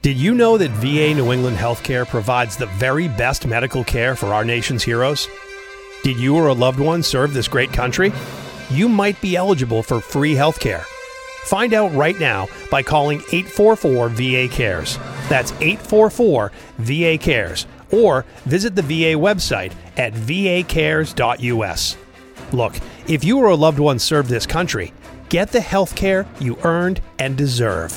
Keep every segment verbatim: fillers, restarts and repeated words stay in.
Did you know that V A New England Healthcare provides the very best medical care for our nation's heroes? Did you or a loved one serve this great country? You might be eligible for free healthcare. Find out right now by calling eight four four V A cares. That's eight four four V A cares. Or visit the V A website at v a cares dot u s. Look, if you or a loved one served this country, get the health care you earned and deserve.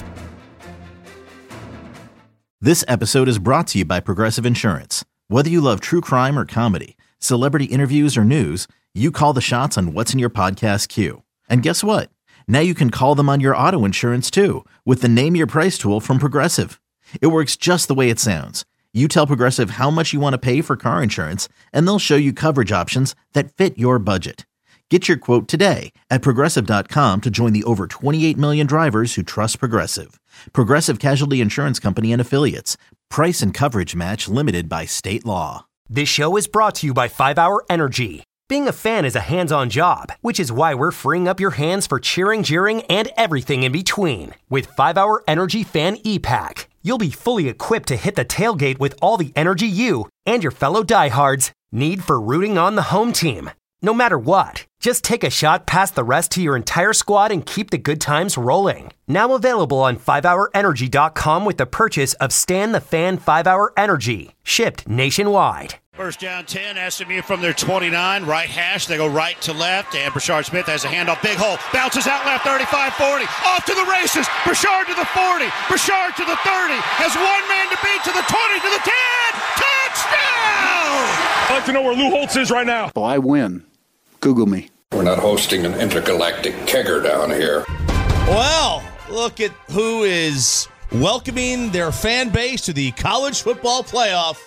This episode is brought to you by Progressive Insurance. Whether you love true crime or comedy, celebrity interviews or news, you call the shots on what's in your podcast queue. And guess what? Now you can call them on your auto insurance too with the Name Your Price tool from Progressive. It works just the way it sounds. You tell Progressive how much you want to pay for car insurance, and they'll show you coverage options that fit your budget. Get your quote today at progressive dot com to join the over twenty-eight million drivers who trust Progressive. Progressive Casualty Insurance Company and Affiliates. Price and coverage match limited by state law. This show is brought to you by five hour Energy. Being a fan is a hands-on job, which is why we're freeing up your hands for cheering, jeering, and everything in between. With five hour Energy Fan E-Pack, you'll be fully equipped to hit the tailgate with all the energy you and your fellow diehards need for rooting on the home team. No matter what, just take a shot past the rest to your entire squad and keep the good times rolling. Now available on five hour energy dot com with the purchase of Stan the Fan five hour Energy, shipped nationwide. First down ten, S M U from their twenty-nine, right hash, they go right to left, and Brashard Smith has a handoff, big hole, bounces out left, thirty-five forty, off to the races, Brashard to the forty, Brashard to the thirty, has one man to beat, to the twenty, to the ten, touchdown! I'd like to know where Lou Holtz is right now. Oh, I win. Google me. We're not hosting an intergalactic kegger down here. Well, look at who is welcoming their fan base to the college football playoff.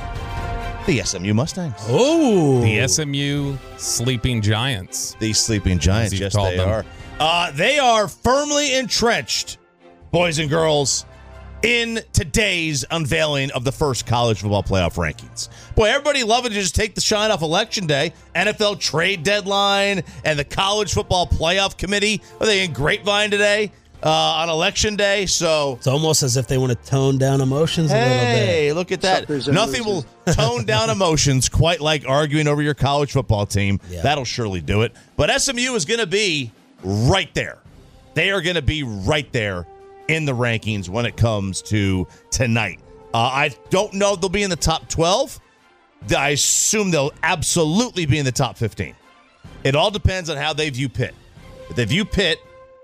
The S M U Mustangs. Oh. The S M U Sleeping Giants. The Sleeping Giants, yes, they them. are. Uh, they are firmly entrenched, boys and girls, in today's unveiling of the first college football playoff rankings. Boy, everybody loving to just take the shine off Election Day. N F L trade deadline and the college football playoff committee. Are they in Grapevine today? Uh, on Election Day, so it's almost as if they want to tone down emotions hey, a little bit. Hey, look at that. Nothing will tone down emotions quite like arguing over your college football team. Yeah. That'll surely do it. But S M U is going to be right there. They are going to be right there in the rankings when it comes to tonight. Uh, I don't know if they'll be in the top twelve. I assume they'll absolutely be in the top fifteen. It all depends on how they view Pitt. If they view Pitt,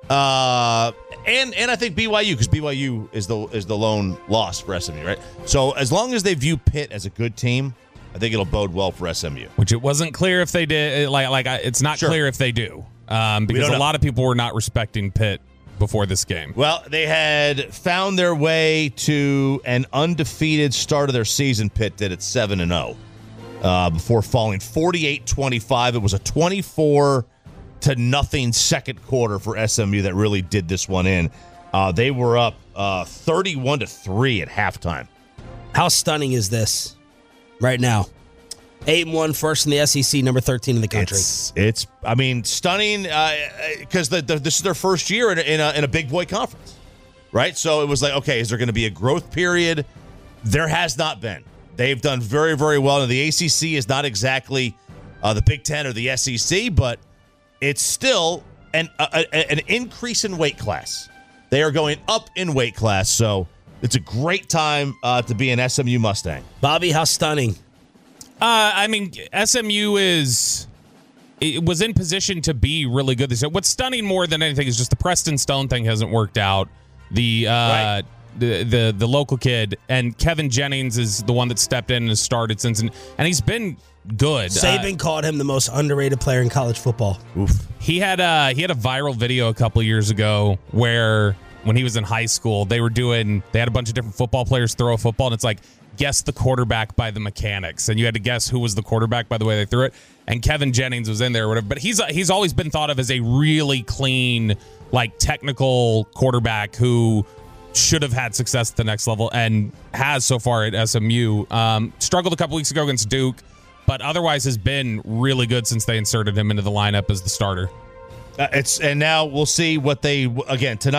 Uh, and and I think B Y U, because B Y U is the is the lone loss for S M U, right? So as long as they view Pitt as a good team, I think it'll bode well for S M U. Which it wasn't clear if they did. Like like it's not sure. clear if they do, um, because a lot of people were not respecting Pitt before this game. Well, they had found their way to an undefeated start of their season. Pitt did at seven and zero uh, before falling forty-eight twenty-five. It was a twenty-four to nothing second quarter for S M U that really did this one in. Uh, they were up uh, thirty-one to three at halftime. How stunning is this right now? eight and one, first in the S E C, number thirteen in the country. It's, it's I mean, stunning because uh, the, the, this is their first year in a, in, a, in a big boy conference, right? So it was like, okay, is there going to be a growth period? There has not been. They've done very, very well. Now, the A C C is not exactly uh, the Big Ten or the S E C, but it's still an a, a, an increase in weight class. They are going up in weight class, so it's a great time uh, to be an S M U Mustang. Bobby, how stunning. Uh, I mean, S M U is it was in position to be really good this year. What's stunning more than anything is just the Preston Stone thing hasn't worked out. The uh, right. the, the the local kid and Kevin Jennings is the one that stepped in and has started since, and, and he's been good. Saban uh, called him the most underrated player in college football. Oof. He had a he had a viral video a couple of years ago where when he was in high school, they were doing they had a bunch of different football players throw a football, and it's like guess the quarterback by the mechanics, and you had to guess who was the quarterback by the way they threw it. And Kevin Jennings was in there, or whatever. But he's he's always been thought of as a really clean, like technical quarterback who should have had success at the next level and has so far at S M U. Um, struggled a couple weeks ago against Duke, but otherwise has been really good since they inserted him into the lineup as the starter. Uh, it's and now we'll see what they again tonight.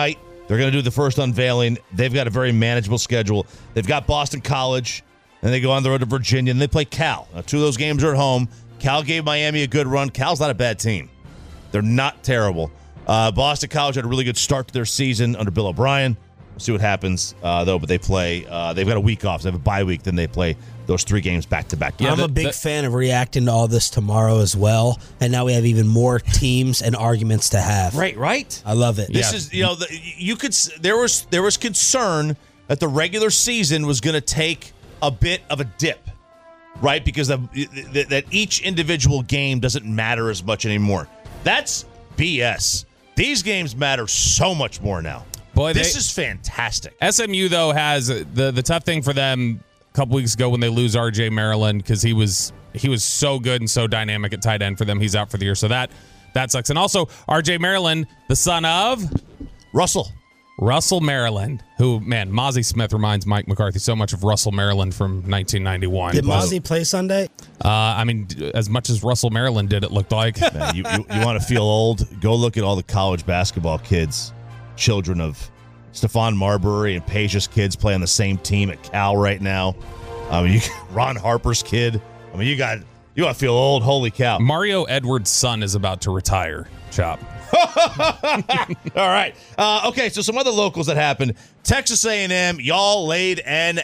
They're going to do the first unveiling. They've got a very manageable schedule. They've got Boston College, and they go on the road to Virginia, and they play Cal. Now, two of those games are at home. Cal gave Miami a good run. Cal's not a bad team. They're not terrible. Uh, Boston College had a really good start to their season under Bill O'Brien. We'll see what happens, uh, though. But they play. Uh, they've got a week off. So they have a bye week. Then they play those three games back to back. Yeah, I'm the, a big the, fan of reacting to all this tomorrow as well. And now we have even more teams and arguments to have. Right, right. I love it. This yeah. is, you know, the, you could. There was there was concern that the regular season was going to take a bit of a dip, right? Because of, that each individual game doesn't matter as much anymore. That's B S. These games matter so much more now. Boy, this they, is fantastic. S M U, though, has the, the tough thing for them a couple weeks ago when they lose R J Maryland because he was he was so good and so dynamic at tight end for them. He's out for the year, so that that sucks. And also, R J Maryland, the son of Russell. Russell Maryland, who, man, Mozzie Smith reminds Mike McCarthy so much of Russell Maryland from nineteen ninety-one. Did Mozzie play Sunday? Uh, I mean, as much as Russell Maryland did, it looked like. Man, you you, you want to feel old? Go look at all the college basketball kids, children of Stephon Marbury and Page's kids play on the same team at Cal right now. I mean, you, Ron Harper's kid. I mean, you got you want to feel old? Holy cow! Mario Edwards' son is about to retire. Chop. All right. Uh, okay, so some other locals that happened. Texas A and M, y'all laid an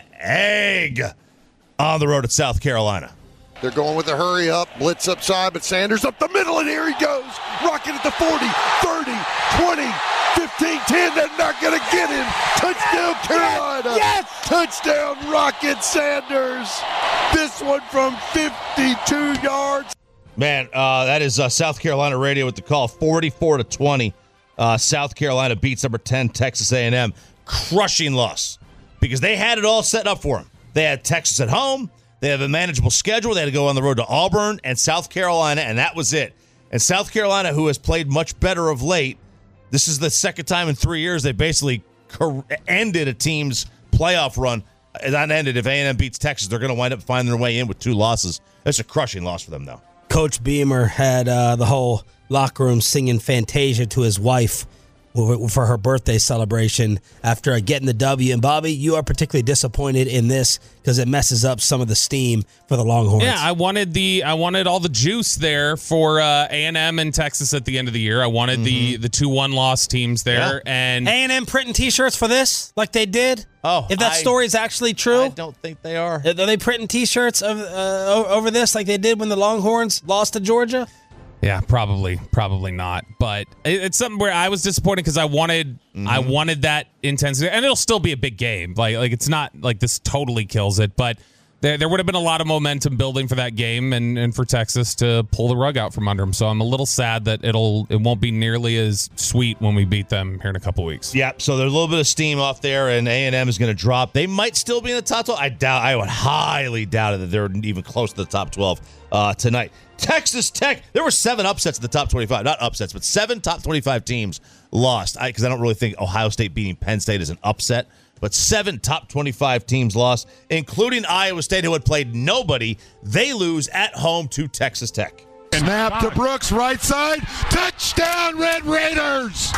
egg on the road at South Carolina. They're going with a hurry up, blitz upside, but Sanders up the middle, and here he goes. Rocket at the forty, thirty, twenty, fifteen, ten. They're not going to get him. Touchdown, Carolina. Yes! Touchdown, Rocket Sanders. This one from fifty-two yards. Man, uh, that is uh, South Carolina radio with the call, forty-four to twenty. Uh, South Carolina beats number ten, Texas A and M. Crushing loss because they had it all set up for them. They had Texas at home. They have a manageable schedule. They had to go on the road to Auburn and South Carolina, and that was it. And South Carolina, who has played much better of late, this is the second time in three years they basically cor- ended a team's playoff run. That ended. If A and M beats Texas, they're going to wind up finding their way in with two losses. It's a crushing loss for them, though. Coach Beamer had uh, the whole locker room singing Fantasia to his wife for her birthday celebration after getting the W. And Bobby, you are particularly disappointed in this because it messes up some of the steam for the Longhorns. Yeah, I wanted the I wanted all the juice there for uh, A and M and Texas at the end of the year. I wanted mm-hmm. the the two one loss teams there, yeah. and A and M printing T-shirts for this like they did. Oh, if that I, story is actually true, I don't think they are. Are they printing T-shirts of, uh, over this like they did when the Longhorns lost to Georgia? Yeah, probably, probably not. But it, it's something where I was disappointed because I wanted, mm-hmm. I wanted that intensity, and it'll still be a big game. Like, like it's not like this totally kills it, but there, there would have been a lot of momentum building for that game, and, and for Texas to pull the rug out from under them. So I'm a little sad that it'll, it won't be nearly as sweet when we beat them here in a couple weeks. Yeah. So there's a little bit of steam off there, and A and M is going to drop. They might still be in the top twelve. I doubt. I would highly doubt it that they're even close to the top twelve uh, tonight. Texas Tech, there were seven upsets in the top twenty-five. Not upsets, but seven top twenty-five teams lost. Because I, I don't really think Ohio State beating Penn State is an upset. But seven top twenty-five teams lost, including Iowa State, who had played nobody. They lose at home to Texas Tech. Snap to Brooks, right side. Touchdown, Red Raiders.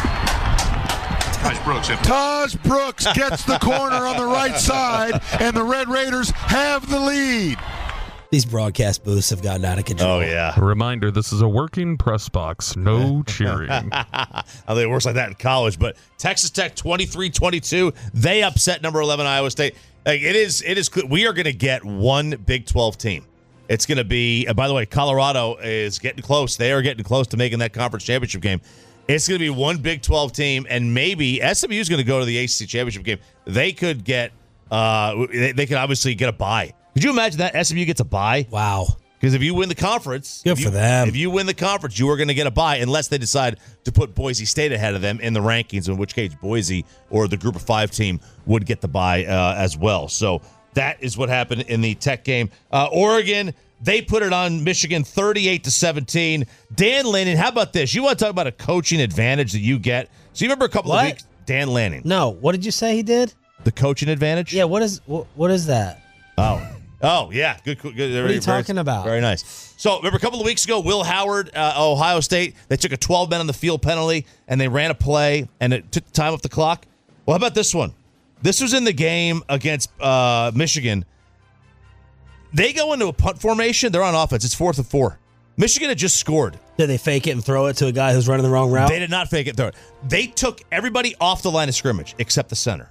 Taj Brooks. Taj Brooks gets the corner on the right side, and the Red Raiders have the lead. These broadcast booths have gotten out of control. Oh, yeah. A reminder, this is a working press box. No cheering. I think it works like that in college. But Texas Tech twenty-three twenty-two, they upset number eleven Iowa State. Like, it is, it is. We are going to get one Big twelve team. It's going to be, uh, by the way, Colorado is getting close. They are getting close to making that conference championship game. It's going to be one Big twelve team, and maybe S M U is going to go to the A C C championship game. They could get, uh, they, they could obviously get a bye. Could you imagine that S M U gets a bye? Wow. Because if you win the conference, good you, for them. If you win the conference, you are going to get a bye unless they decide to put Boise State ahead of them in the rankings, in which case Boise or the Group of Five team would get the bye uh, as well. So that is what happened in the Tech game. Uh, Oregon, they put it on Michigan thirty-eight to seventeen. Dan Lanning, how about this? You want to talk about a coaching advantage that you get? So you remember a couple what? of weeks, Dan Lanning. No, what did you say he did? The coaching advantage? Yeah, what is what, what is that? Oh. Oh, yeah. Good. good what are you very, talking about? Very nice. So, remember a couple of weeks ago, Will Howard, uh, Ohio State, they took a twelve men on the field penalty, and they ran a play, and it took time off the clock. Well, how about this one? This was in the game against uh, Michigan. They go into a punt formation. They're on offense. It's fourth and four. Michigan had just scored. Did they fake it and throw it to a guy who's running the wrong route? They did not fake it and throw it. They took everybody off the line of scrimmage except the center.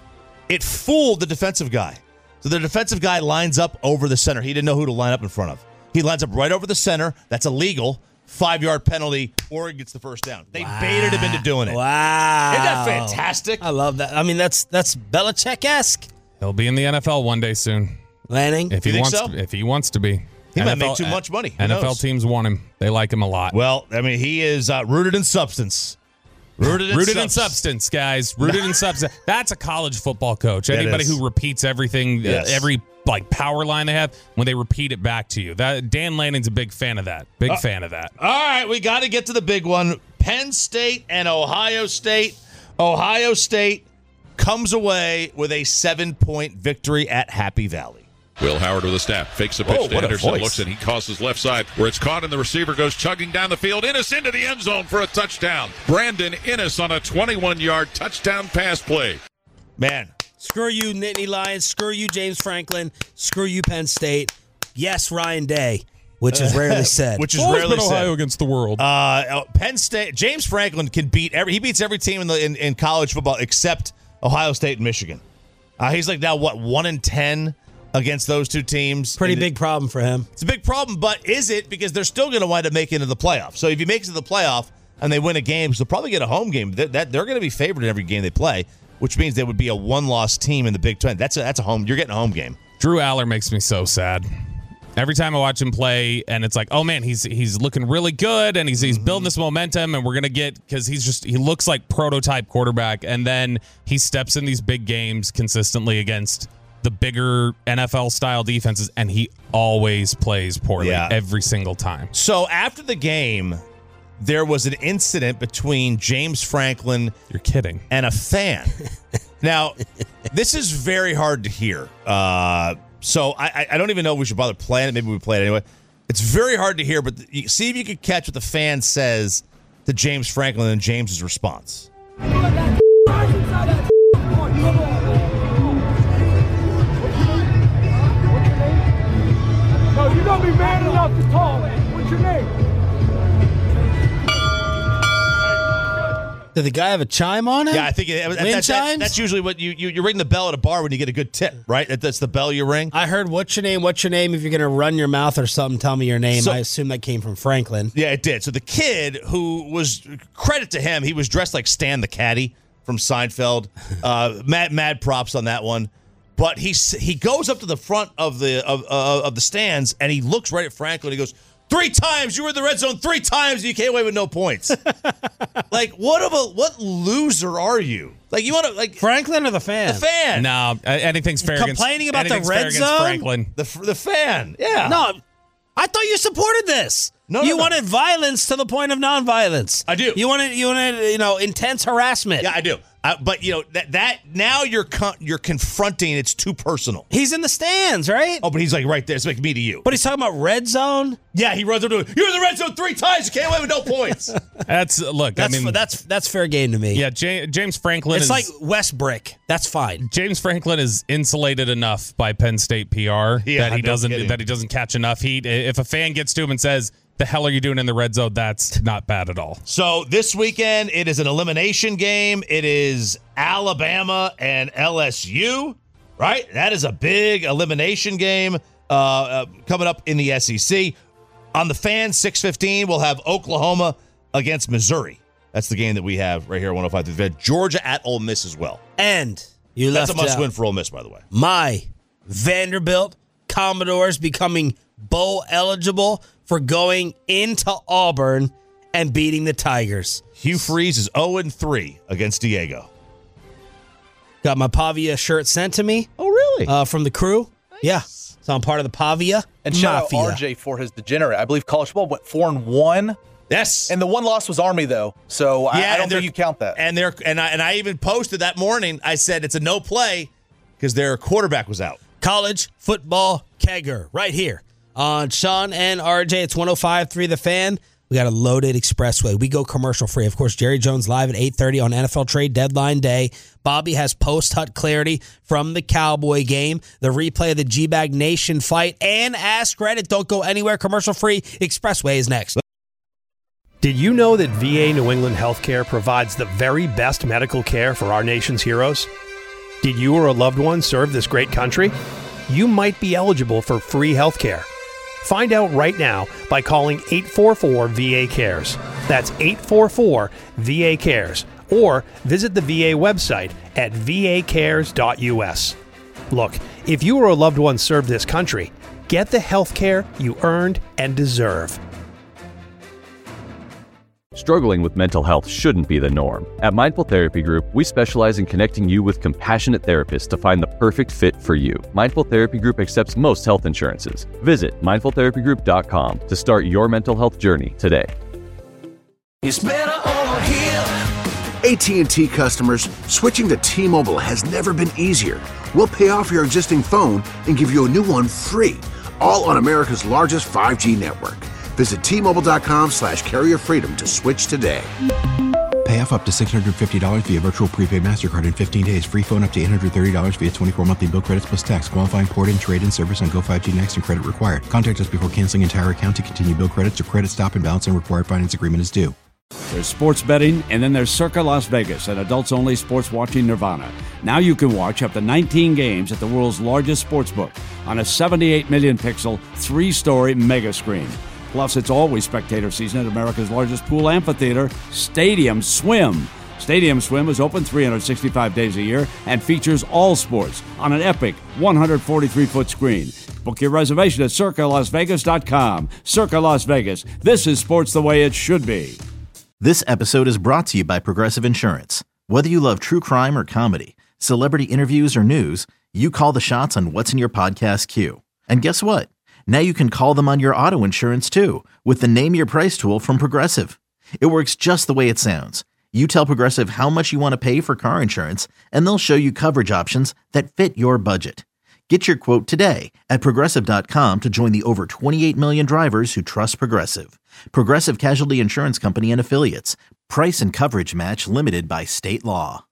It fooled the defensive guy. So the defensive guy lines up over the center. He didn't know who to line up in front of. He lines up right over the center. That's illegal. Five-yard penalty. Oregon gets the first down. They wow. baited him into doing it. Wow. Isn't that fantastic? I love that. I mean, that's that's Belichick-esque. He'll be in the N F L one day soon. Lanning? If he you wants think so? to, if he wants to be. He N F L, might make too much money. Who N F L knows? teams want him. They like him a lot. Well, I mean, he is uh, rooted in substance. Rooted in Rooted substance. in substance, guys. Rooted in substance. That's a college football coach. That Anybody is. who repeats everything, Yes. uh, every like power line they have, when they repeat it back to you. That Dan Lanning's a big fan of that. Big Uh, fan of that. All right, we got to get to the big one. Penn State and Ohio State. Ohio State comes away with a seven-point victory at Happy Valley. Will Howard with a snap. Fakes the pitch Whoa, to what a Henderson. voice. Looks and he crosses left side where it's caught and the receiver goes chugging down the field. Innes into the end zone for a touchdown. Brandon Innes on a twenty-one-yard touchdown pass play. Man. Screw you, Nittany Lions. Screw you, James Franklin. Screw you, Penn State. Yes, Ryan Day, which is rarely said. Which is Always rarely been Ohio said. against the world. Uh, Penn State, James Franklin can beat every, he beats every team in, the, in, in college football except Ohio State and Michigan. Uh, he's like now, what, one and ten against those two teams? Pretty And big problem for him. It's a big problem, but is it? Because they're still going to wind up making it to the playoff. So if you make it to the playoff and they win a game, so they'll probably get a home game. That, that they're going to be favored in every game they play, which means they would be a one-loss team in the Big Ten. That's a, that's a home. You're getting a home game. Drew Aller makes me so sad. Every time I watch him play, and it's like, oh man, he's he's looking really good, and he's he's building this momentum, and we're gonna get because he's just he looks like prototype quarterback, and then he steps in these big games consistently against the bigger N F L style defenses, and he always plays poorly Yeah. every single time. So after the game, there was an incident between James Franklin You're kidding. and a fan. Now, this is very hard to hear. Uh, so I, I don't even know if we should bother playing it. Maybe we play it anyway. It's very hard to hear, but you, see if you could catch what the fan says to James Franklin and James's response. No, you don't be man enough to talk. What's your name? Did the guy have a chime on it? Yeah, I think it, that, Wind that, that, chimes? that's usually what you, you you ring the bell at a bar when you get a good tip, right? That, that's the bell you ring. I heard, what's your name? What's your name? If you're going to run your mouth or something, tell me your name. So- I assume that came from Franklin. Yeah, it did. So the kid who was, credit to him, he was dressed like Stan the Caddy from Seinfeld. Uh, mad, mad props on that one. But he s- he goes up to the front of the of uh, of the stands and he looks right at Franklin. He goes, three times you were in the red zone, three times and you came away with no points. Like what of a what loser are you? Like you want to like Franklin or the fan? the fan? No, uh, anything's fair against Complaining about the anything's red fair against zone? Franklin. The f- the fan. Yeah. No, I thought you supported this. No, you no, no. wanted violence to the point of nonviolence. I do. You wanted, you wanted, you know, intense harassment. Yeah, I do. Uh, but you know that that now you're con- you're confronting. It's too personal. He's in the stands, right? Oh, but he's like right there. It's like me to you. But he's talking about red zone. Yeah, he runs up to it. You're in the red zone three times. You came away with no points. That's look. That's I mean, that's that's fair game to me. yeah. J- James Franklin. it's is, like West Brick. That's fine. James Franklin is insulated enough by Penn State P R Yeah, that he no doesn't kidding. that he doesn't catch enough heat. If a fan gets to him and says, "The hell are you doing in the red zone?" That's not bad at all. So this weekend, it is an elimination game. It is Alabama and L S U, right? That is a big elimination game uh, uh, coming up in the S E C. On the fan, six fifteen, we'll have Oklahoma against Missouri. That's the game that we have right here at one oh five through the Fan. Georgia at Ole Miss as well. And you That's left a must out win for Ole Miss, by the way. my Vanderbilt Commodores becoming bowl eligible for going into Auburn and beating the Tigers. Hugh Freeze is oh and three against Diego. Got my Pavia shirt sent to me. Oh, really? Uh, from the crew. Nice. Yeah. So I'm part of the Pavia And shout Mafia. out R J for his degenerate. I believe college football went four and one. Yes. And the one loss was Army though, so I, I don't think you count that. And they're and I and I even posted that morning. I said it's a no play because their quarterback was out. College football kegger right here on Sean and R J. It's one oh five point three The Fan. We got a loaded expressway. We go commercial free. Of course, Jerry Jones live at eight thirty on N F L Trade Deadline Day. Bobby has post-Hut clarity from the Cowboy game, the replay of the G-Bag Nation fight, and Ask Reddit. Don't go anywhere. Commercial free. Expressway is next. Did you know that V A New England Healthcare provides the very best medical care for our nation's heroes? Did you or a loved one serve this great country? You might be eligible for free healthcare. Find out right now by calling eight four four V A cares. That's eight four four V A cares. Or visit the V A website at v a cares dot u s. Look, if you or a loved one served this country, get the health care you earned and deserve. Struggling with mental health shouldn't be the norm. At Mindful Therapy Group, we specialize in connecting you with compassionate therapists to find the perfect fit for you. Mindful Therapy Group accepts most health insurances. Visit mindful therapy group dot com to start your mental health journey today. It's better over here. A T and T customers, switching to T-Mobile has never been easier. We'll pay off your existing phone and give you a new one free, all on America's largest five G network. Visit T-Mobile.com slash carrier freedom to switch today. Pay off up to six hundred fifty dollars via virtual prepaid MasterCard in fifteen days. Free phone up to eight hundred thirty dollars via twenty-four monthly bill credits plus tax. Qualifying port-in, trade-in service on Go five G Next and credit required. Contact us before canceling entire account to continue bill credits or credit stop and balance and required finance agreement is due. There's sports betting, and then there's Circa Las Vegas, an adults-only sports watching nirvana. Now you can watch up to nineteen games at the world's largest sportsbook on a seventy-eight million pixel, three-story mega screen. Plus, it's always spectator season at America's largest pool amphitheater, Stadium Swim. Stadium Swim is open three hundred sixty-five days a year and features all sports on an epic one hundred forty-three foot screen. Book your reservation at circa las vegas dot com. Circa Las Vegas. This is sports the way it should be. This episode is brought to you by Progressive Insurance. Whether you love true crime or comedy, celebrity interviews or news, you call the shots on what's in your podcast queue. And guess what? Now you can call them on your auto insurance too with the Name Your Price tool from Progressive. It works just the way it sounds. You tell Progressive how much you want to pay for car insurance, and they'll show you coverage options that fit your budget. Get your quote today at progressive dot com to join the over twenty-eight million drivers who trust Progressive. Progressive Casualty Insurance Company and Affiliates. Price and coverage match limited by state law.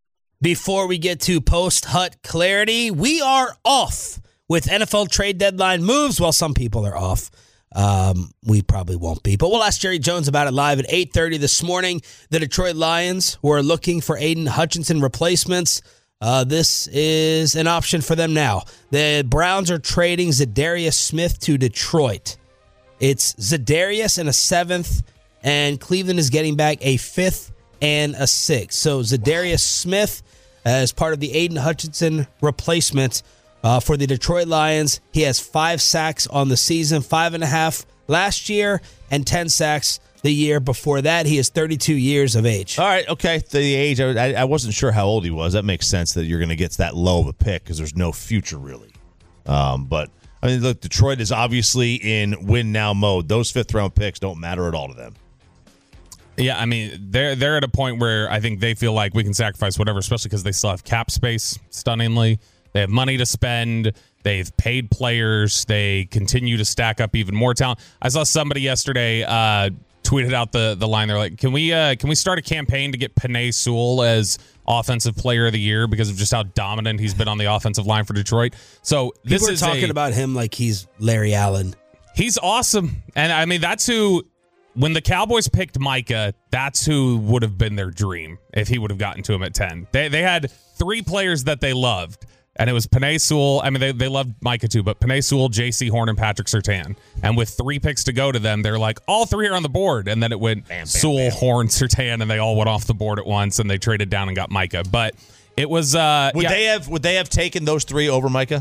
Before we get to post-Hut clarity, we are off with N F L trade deadline moves. Well, some people are off. Um, we probably won't be. But we'll ask Jerry Jones about it live at eight thirty this morning. The Detroit Lions were looking for Aiden Hutchinson replacements. Uh, this is an option for them now. The Browns are trading Zadarius Smith to Detroit. It's Zadarius and a seventh, and Cleveland is getting back a fifth and a sixth. So Zadarius Smith as part of the Aiden Hutchinson replacement uh, for the Detroit Lions. He has five sacks on the season, five and a half last year, and ten sacks the year before that. He is thirty-two years of age. All right, okay. The age, I, I wasn't sure how old he was. That makes sense that you're going to get that low of a pick because there's no future really. Um, but, I mean, look, Detroit is obviously in win-now mode. Those fifth-round picks don't matter at all to them. Yeah, I mean, they're they're at a point where I think they feel like we can sacrifice whatever, especially because they still have cap space, stunningly. They have money to spend. They've paid players. They continue to stack up even more talent. I saw somebody yesterday uh, tweeted out the the line. They're like, "Can we uh, can we start a campaign to get Penei Sewell as Offensive Player of the Year because of just how dominant he's been on the offensive line for Detroit?" So this People are is talking a, about him like he's Larry Allen. He's awesome, and I mean that's who. When the Cowboys picked Micah, that's who would have been their dream if he would have gotten to him at ten. They they had three players that they loved. And it was Penei Sewell. I mean, they, they loved Micah too, but Penei Sewell, J C Horn, and Patrick Surtain. And with three picks to go to them, they're like, all three are on the board. And then it went bam, bam, Sewell, bam. Horn, Surtain, and they all went off the board at once, and they traded down and got Micah. But it was... Uh, would yeah, they have Would they have taken those three over Micah?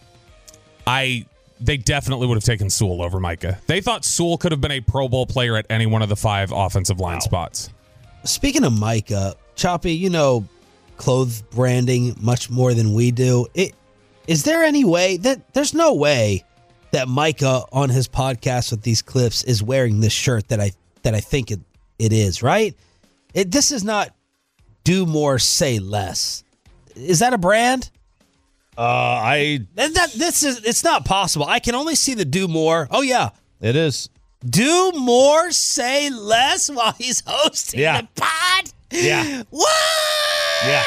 I... They definitely would have taken Sewell over Micah. They thought Sewell could have been a Pro Bowl player at any one of the five offensive line wow. spots. Speaking of Micah, Choppy, you know clothes branding much more than we do. It... Is there any way that there's no way that Micah on his podcast with these clips is wearing this shirt that I that I think it, it is, right? It, this is not do more, say less. Is that a brand? Uh, I that, that this is it's not possible. I can only see the do more. Oh yeah, it is. Do more, say less while he's hosting Yeah. the pod? Yeah. What? Yeah.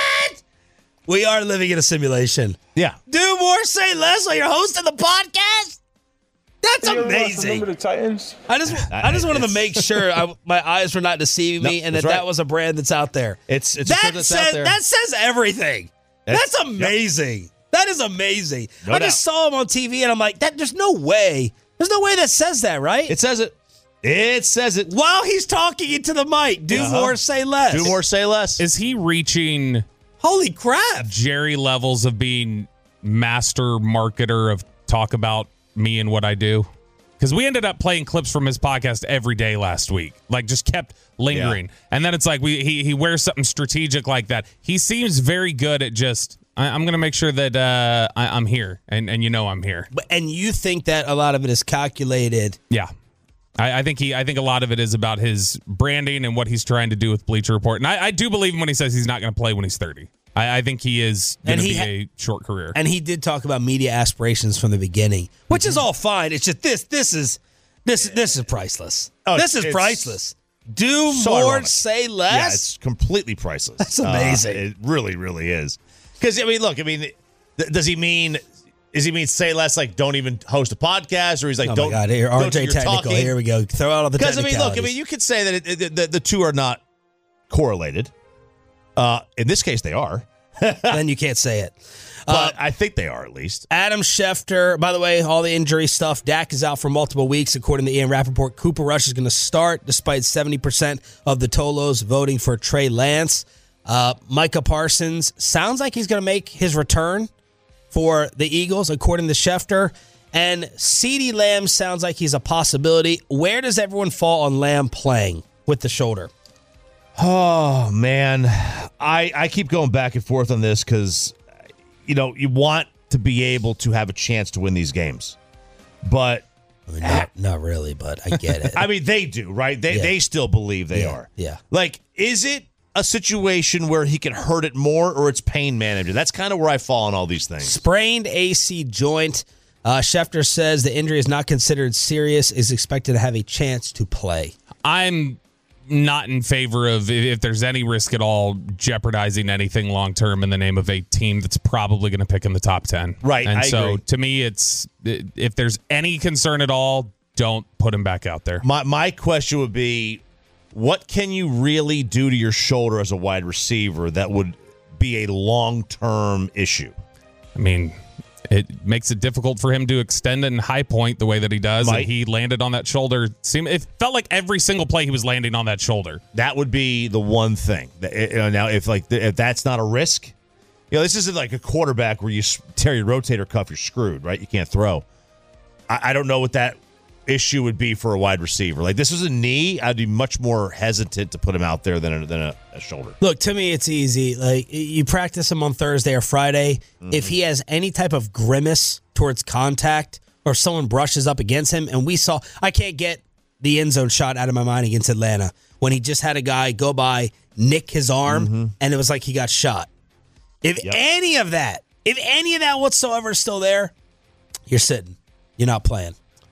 We are living in a simulation. Yeah. Do more, say less while you're hosting the podcast? That's amazing. Remember the Titans? I just I just wanted to make sure I, my eyes were not deceiving me No, and that that's right. that was a brand that's out there. It's it's a That show that's says, out there. that says everything. That's- That's, amazing. That is amazing. No I just saw him on T V and I'm like, that. There's no way. There's no way that says that, right? It says it. It says it. While he's talking into the mic. Do Uh-huh. more, say less. Do more, say less. Is he reaching Holy crap. Jerry levels of being master marketer of talk about me and what I do? Because we ended up playing clips from his podcast every day last week. Like, just kept lingering. Yeah. And then it's like we he, he wears something strategic like that. He seems very good at just, I, I'm going to make sure that uh, I, I'm here. And, and you know I'm here. But, and you think that a lot of it is calculated. Yeah. I, I think he. I think a lot of it is about his branding and what he's trying to do with Bleacher Report. And I, I do believe him when he says he's not going to play when he's thirty. I, I think he is going And to he be ha- a short career. And he did talk about media aspirations from the beginning, which is all fine. It's just this. This is this. This is priceless. Oh, this is it's priceless. Do so more, ironic. say Yeah, less. it's completely priceless. That's amazing. Uh, it really, really is. Because I mean, look, I mean, th- does he mean? Does he mean say less, like don't even host a podcast, or he's like Oh don't? my God! Here, don't R J do your technical. talking? Here we go. Throw out all the Because I mean, look, I technicalities. mean, you could say that it, it, the, the two are not correlated. Uh, in this case, they are. Then you can't say it. But I think they are at least. Adam Schefter, by the way, all the injury stuff. Dak is out for multiple weeks, according to Ian Rappaport. Cooper Rush is going to start, despite seventy percent of the Tolos voting for Trey Lance. Uh, Micah Parsons sounds like he's going to make his return for the Eagles, according to Schefter. And CeeDee Lamb sounds like he's a possibility. Where does everyone fall on Lamb playing with the shoulder? Oh man, I I keep going back and forth on this because you know you want to be able to have a chance to win these games, but I mean, not, not really, but I get it. I mean they do, right? They Yeah. they still believe they Yeah, are. yeah. Like, is it a situation where he can hurt it more, or it's pain management? That's kind of where I fall on all these things. Sprained A C joint. Uh, Schefter says the injury is not considered serious, is expected to have a chance to play. I'm not in favor of, if if there's any risk at all, jeopardizing anything long term in the name of a team that's probably going to pick in the top ten. Right, And I so agree. to me, it's if there's any concern at all, don't put him back out there. My my question would be, what can you really do to your shoulder as a wide receiver that would be a long-term issue? I mean, it makes it difficult for him to extend in high point the way that he does. Might. And he landed on that shoulder. Seem it felt like every single play he was landing on that shoulder. That would be the one thing. That- you know, now, if like if that's not a risk, you know, this isn't like a quarterback where you s- tear your rotator cuff, you're screwed, right? You can't throw. I, I don't know what that issue would be for a wide receiver. Like, this was a knee, I'd be much more hesitant to put him out there than a, than a, a shoulder. Look, to me, it's easy. Like, you practice him on Thursday or Friday. Mm-hmm. If he has any type of grimace towards contact or someone brushes up against him, and we saw, I can't get the end zone shot out of my mind against Atlanta when he just had a guy go by, nick his arm, Mm-hmm. and it was like he got shot. If Yep. any of that, if any of that whatsoever is still there, you're sitting. You're not playing.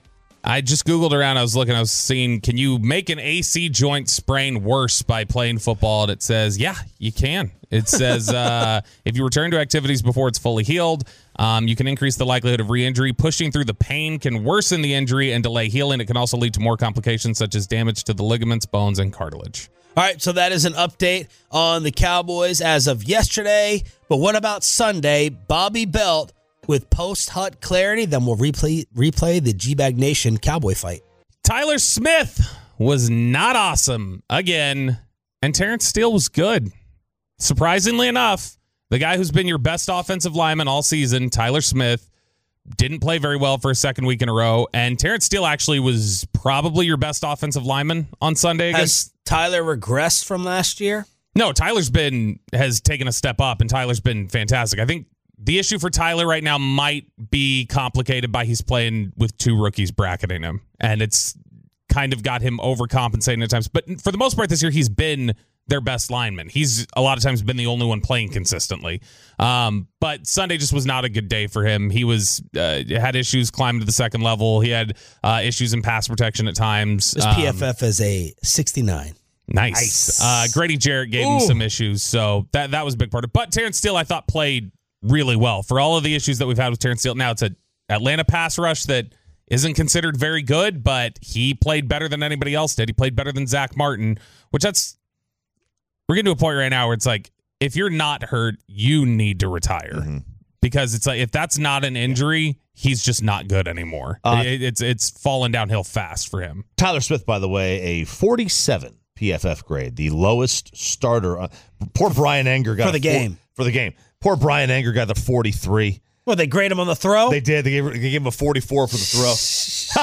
I just Googled around. I was looking. I was seeing, can you make an A C joint sprain worse by playing football? And it says, yeah, you can. It says uh, if you return to activities before it's fully healed, um, you can increase the likelihood of re-injury. Pushing through the pain can worsen the injury and delay healing. It can also lead to more complications such as damage to the ligaments, bones, and cartilage. All right, so that is an update on the Cowboys as of yesterday. But what about Sunday? Bobby Belt with post-Hut clarity. Then we'll replay replay the G-Bag Nation Cowboy fight. Tyler Smith was not awesome again, and Terrence Steele was good. Surprisingly enough, the guy who's been your best offensive lineman all season, Tyler Smith, didn't play very well for a second week in a row, and Terrence Steele actually was probably your best offensive lineman on Sunday against. Has Tyler regressed from last year? No, Tyler's been has taken a step up, and Tyler's been fantastic. I think the issue for Tyler right now might be complicated by he's playing with two rookies bracketing him, and it's kind of got him overcompensating at times. But for the most part this year, he's been their best lineman. He's a lot of times been the only one playing consistently. Um, but Sunday just was not a good day for him. He was uh, had issues climbing to the second level. He had uh, issues in pass protection at times. His P F F um, is a sixty-nine. Nice. nice. Uh, Grady Jarrett gave Ooh. him some issues, so that that was a big part of it. But Terrence Steele, I thought, played really well. For all of the issues that we've had with Terrence Steele, now it's an Atlanta pass rush that isn't considered very good, but he played better than anybody else did. He played better than Zach Martin, which that's, we're getting to a point right now where it's like, if you're not hurt, you need to retire. Mm-hmm. Because it's like, if that's not an injury, he's just not good anymore. Uh, it, it's it's fallen downhill fast for him. Tyler Smith, by the way, a forty-seven P F F grade, the lowest starter. Uh, poor Brian Anger got for the four, game. For the game. Poor Brian Anger got the forty-three. Well, they grade him on the throw? They did. They gave, they gave him a forty-four for the throw.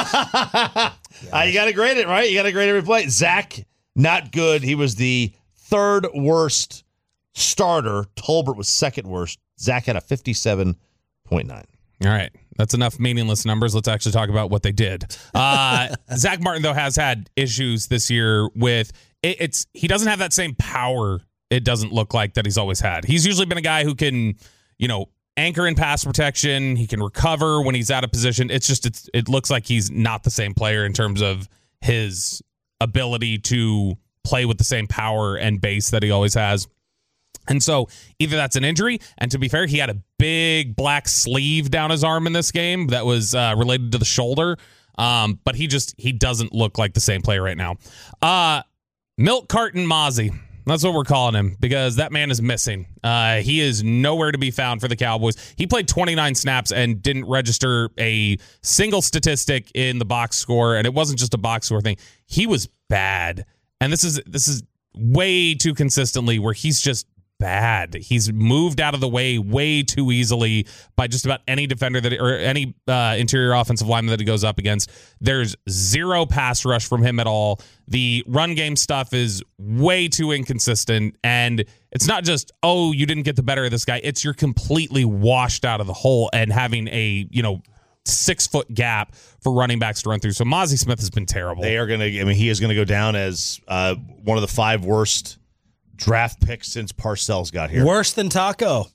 uh, you got to grade it, right? You got to grade every play. Zach, not good. He was the third worst starter. Tolbert was second worst. Zach had a fifty-seven point nine. All right. That's enough meaningless numbers. Let's actually talk about what they did. Uh, Zach Martin, though, has had issues this year with it, it's he doesn't have that same power, it doesn't look like, that he's always had. He's usually been a guy who can, you know, anchor in pass protection. He can recover when he's out of position. It's just it's, it looks like he's not the same player in terms of his ability to play with the same power and base that he always has. And so either that's an injury, and to be fair, he had a big black sleeve down his arm in this game that was uh, related to the shoulder, um, but he just he doesn't look like the same player right now. Uh, Milk Carton Mozzie, that's what we're calling him, because that man is missing. Uh, he is nowhere to be found for the Cowboys. He played twenty-nine snaps and didn't register a single statistic in the box score, and it wasn't just a box score thing. He was bad, and this is this is way too consistently where he's just bad. He's moved out of the way way too easily by just about any defender that or any uh, interior offensive lineman that he goes up against. There's zero pass rush from him at all. The run game stuff is way too inconsistent, and it's not just, oh, you didn't get the better of this guy. It's you're completely washed out of the hole and having a, you know, six foot gap for running backs to run through. So Mozzie Smith has been terrible. They are going to, I mean, he is going to go down as uh, one of the five worst draft picks since Parcells got here. Worse than Taco?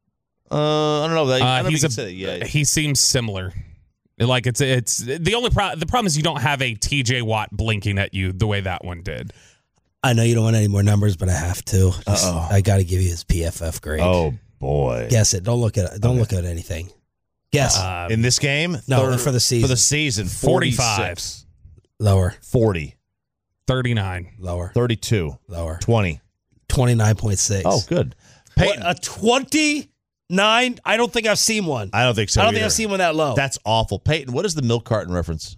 Uh, I don't know. I, uh, I don't he's think a, say that. Yeah. He seems similar. Like it's it's the only pro- the problem is you don't have a T J Watt blinking at you the way that one did. I know you don't want any more numbers, but I have to. Just, I got to give you his P F F grade. Oh boy! Guess it. Don't look at it. Don't okay. look at anything. Guess uh, in this game. No, third, for the season. For the season, forty-five. Lower. forty. thirty-nine. Lower. thirty-two. Lower. twenty. twenty-nine point six. Oh, good. Peyton. What, a twenty-nine? I don't think I've seen one. I don't think so I don't either. think I've seen one that low. That's awful. Peyton, what is the milk carton reference?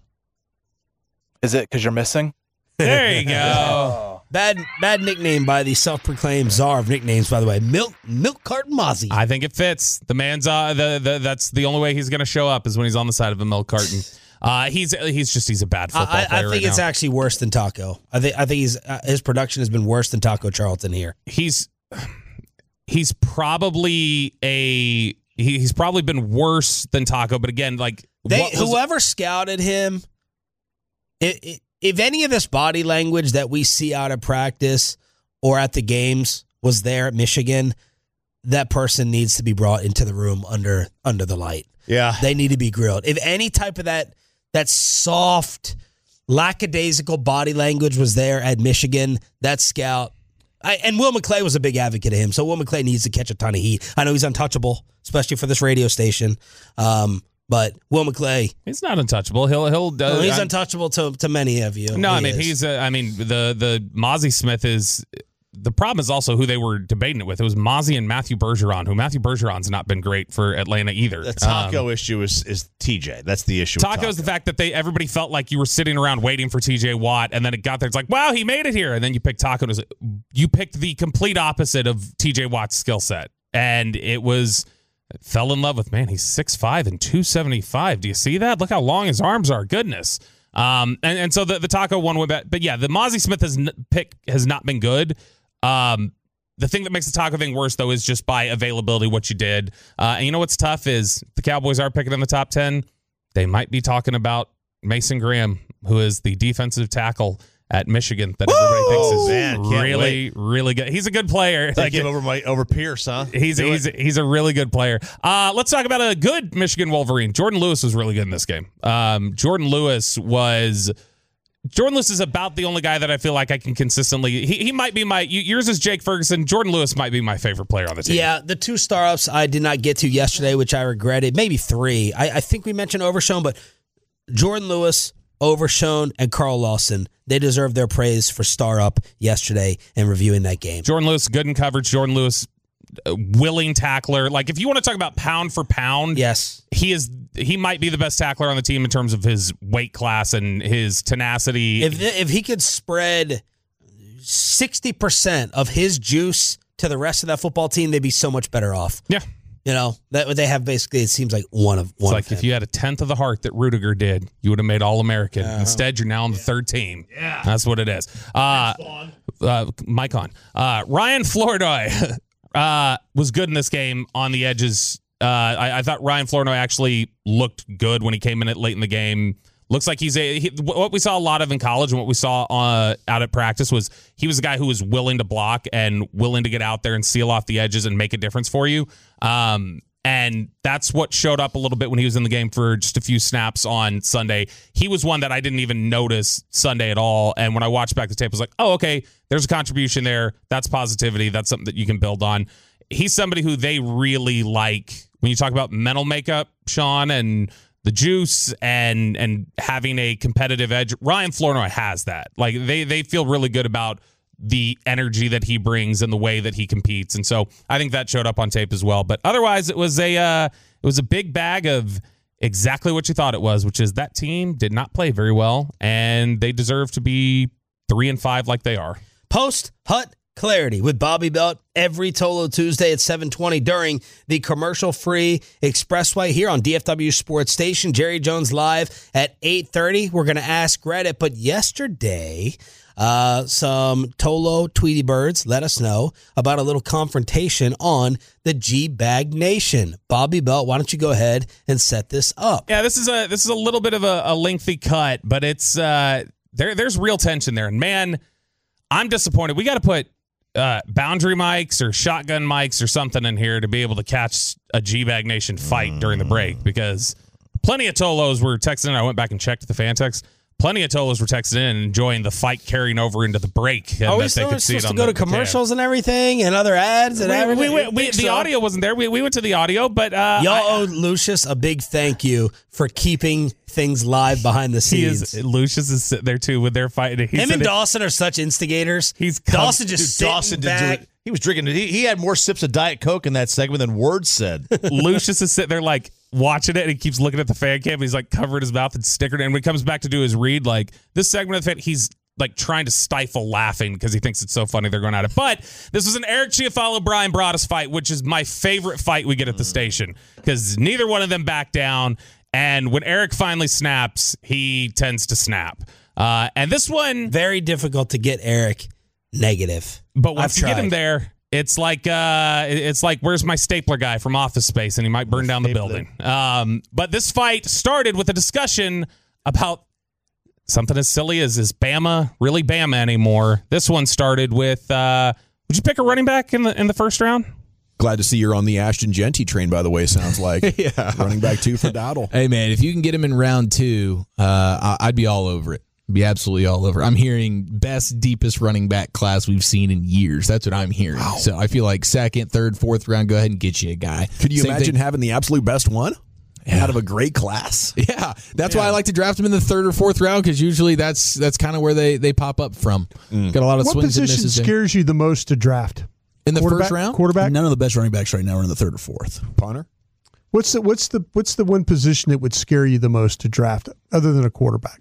Is it because you're missing? There you go. Bad bad nickname by the self-proclaimed czar of nicknames, by the way. Milk Milk Carton Mozzie. I think it fits. The man's uh the, the that's the only way he's gonna show up is when he's on the side of a milk carton. Uh he's he's just he's a bad football I, player. I think right it's now. actually worse than Taco. I think I think he's uh, his production has been worse than Taco Charlton here. He's he's probably a he, he's probably been worse than Taco, but again, like they what was, whoever scouted him, it, it, if any of this body language that we see out of practice or at the games was there at Michigan, that person needs to be brought into the room under under the light. Yeah. They need to be grilled. If any type of that that soft, lackadaisical body language was there at Michigan, that scout, I, and Will McClay was a big advocate of him, so Will McClay needs to catch a ton of heat. I know he's untouchable, especially for this radio station. Um, But Will McClay, he's not untouchable. He'll he'll. Uh, no, he's I'm, untouchable to to many of you. No, he I mean is. he's. Uh, I mean the the Mozzie Smith is. The problem is also who they were debating it with. It was Mozzie and Matthew Bergeron, who Matthew Bergeron's not been great for Atlanta either. The Taco um, issue is is T J. That's the issue. Taco is the fact that they everybody felt like you were sitting around waiting for T J Watt, and then it got there. It's like, wow, he made it here, and then you picked Taco. And it was, you picked the complete opposite of T J Watt's skill set, and it was. Fell in love with, man, he's six five and two seventy-five. Do you see that? Look how long his arms are. Goodness. Um, and, and so the, the Taco one went back. But yeah, the Mozzie Smith has n- pick has not been good. Um, the thing that makes the Taco thing worse, though, is just by availability, what you did. Uh, and you know what's tough is the Cowboys are picking in the top ten. They might be talking about Mason Graham, who is the defensive tackle at Michigan that everybody thinks Oh, is man, can't really, wait. really good. He's a good player. Take him over my over Pierce, huh? He's Do he's it. he's a really good player. Uh, let's talk about a good Michigan Wolverine. Jordan Lewis was really good in this game. Um, Jordan Lewis was. Jordan Lewis is about the only guy that I feel like I can consistently. He, he might be my. Yours is Jake Ferguson. Jordan Lewis might be my favorite player on the team. Yeah, the two star-ups I did not get to yesterday, which I regretted. Maybe three. I, I think we mentioned Overshown, but Jordan Lewis, Overshown, and Carl Lawson, they deserve their praise for star-up yesterday and reviewing that game. Jordan Lewis, good in coverage. Jordan Lewis, uh, willing tackler. Like, if you want to talk about pound for pound, yes, he is. He might be the best tackler on the team in terms of his weight class and his tenacity. If if he could spread sixty percent of his juice to the rest of that football team, they'd be so much better off. Yeah. You know, that they have basically, it seems like one of It's one. like of if you had a tenth of the heart that Rudiger did, you would have made All-American. Uh-huh. Instead, you're now on the third team. Yeah. That's what it is. Uh, uh, Mike on. Uh, Ryan Flournoy uh, was good in this game on the edges. Uh, I, I thought Ryan Flournoy actually looked good when he came in it late in the game. Looks like he's a he, what we saw a lot of in college and what we saw uh, out at practice was he was a guy who was willing to block and willing to get out there and seal off the edges and make a difference for you. Um, and that's what showed up a little bit when he was in the game for just a few snaps on Sunday. He was one that I didn't even notice Sunday at all. And when I watched back the tape, I was like, oh, okay, there's a contribution there. That's positivity. That's something that you can build on. He's somebody who they really like when you talk about mental makeup, Sean, and the juice and and having a competitive edge. Ryan Flournoy has that. Like they they feel really good about the energy that he brings and the way that he competes. And so I think that showed up on tape as well. But otherwise it was a uh, it was a big bag of exactly what you thought it was, which is that team did not play very well and they deserve to be three and five like they are. Post Hut Clarity with Bobby Belt every Tolo Tuesday at seven twenty during the commercial-free Expressway here on D F W Sports Station. Jerry Jones live at eight thirty. We're going to ask Reddit, but yesterday, uh, some Tolo Tweety Birds let us know about a little confrontation on the G-Bag Nation. Bobby Belt, why don't you go ahead and set this up? Yeah, this is a this is a little bit of a, a lengthy cut, but it's uh, there. There's real tension there, and man, I'm disappointed. We got to put Uh, boundary mics or shotgun mics or something in here to be able to catch a G-Bag Nation fight during the break, because plenty of Tolos were texting in. I went back and checked the fan text. Plenty of Tolos were texting in and enjoying the fight carrying over into the break. And Are we that still they could see it supposed to on go the, to commercials and everything and other ads and we, everything? we, we, we, the so? audio wasn't there. We, we went to the audio, but uh, y'all I, owe Lucius a big thank you for keeping things live behind the he scenes. is, Lucius is sitting there too with their fight. He Him said and it- Dawson are such instigators. He's Dawson just Dude, sitting Dawson did back. do it. He was drinking. He, he had more sips of Diet Coke in that segment than words said. Lucius is sitting there like watching it, and he keeps looking at the fan cam. And he's like covering his mouth and snickered. And when he comes back to do his read, like this segment of the fan, he's like trying to stifle laughing because he thinks it's so funny they're going at it. But this was an Eric Chiafalo Brian Broaddus fight, which is my favorite fight we get at the station because neither one of them back down. And when Eric finally snaps, he tends to snap. Uh, and this one, very difficult to get Eric negative. But once I've you get tried. him there, it's like uh, it's like where's my stapler guy from Office Space, and he might burn down the building. Um, but this fight started with a discussion about something as silly as is Bama really Bama anymore. This one started with uh, would you pick a running back in the in the first round? Glad to see you're on the Ashton Genty train, by the way, sounds like. Yeah. Running back two for Dowdle. Hey, man, if you can get him in round two, uh, I'd be all over it. Be absolutely all over. I'm hearing best, deepest running back class we've seen in years. That's what I'm hearing. Wow. So I feel like second, third, fourth round, go ahead and get you a guy. Could you Same imagine thing. having the absolute best one Yeah. out of a great class? Yeah, that's Yeah. why I like to draft them in the third or fourth round, because usually that's that's kind of where they, they pop up from. Mm. Got a lot of What swings and position misses there. scares you the most to draft? In the Quarterback- first round? Quarterback? None of the best running backs right now are in the third or fourth. Punter? What's the what's the what's the one position that would scare you the most to draft other than a quarterback?